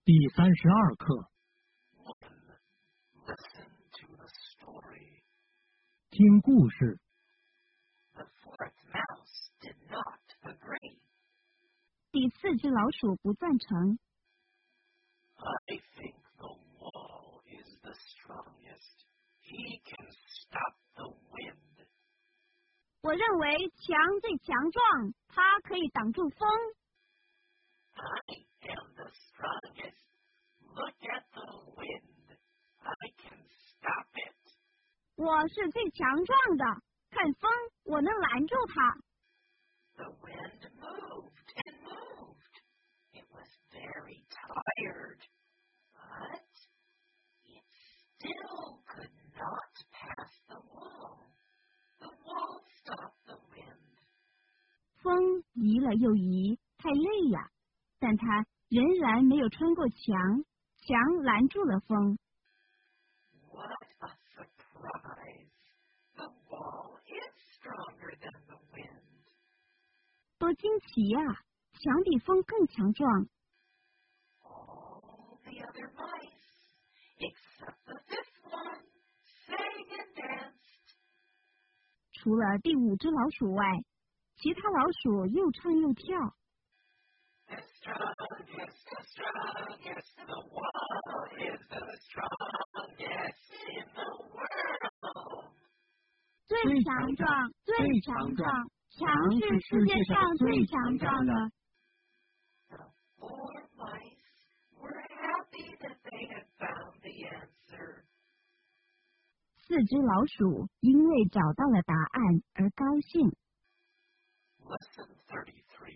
第32课， Listen to the story. 听故事。 The fourth mouse did not agree. 第4只老鼠不赞成。 I think the wall is the strongest. He can stop the wind. 我认为墙最强壮，它可以挡住风。 I am the strongest. Look at the wind. I can stop it. 我是最强壮的，看风，我能拦住它。 The wind moved and moved. It was very tired, but it still could not pass the wall. The wall stopped the wind. 风移了又移，太累呀，但它仍然没有穿过墙，墙拦住了风。 What a surprise! The wall is stronger than the wind. 多惊奇呀！墙比风更强壮。 All the other mice, except the fifth one, sang and danced. 除了第5只老鼠外，其他老鼠又唱又跳。 The strongest, the wall is the strongest in the world. 最强壮，最强壮，墙是世界上最强壮的。 The 4 mice were happy that they had found the answer. 4只老鼠因为找到了答案而高兴。 Lesson 34.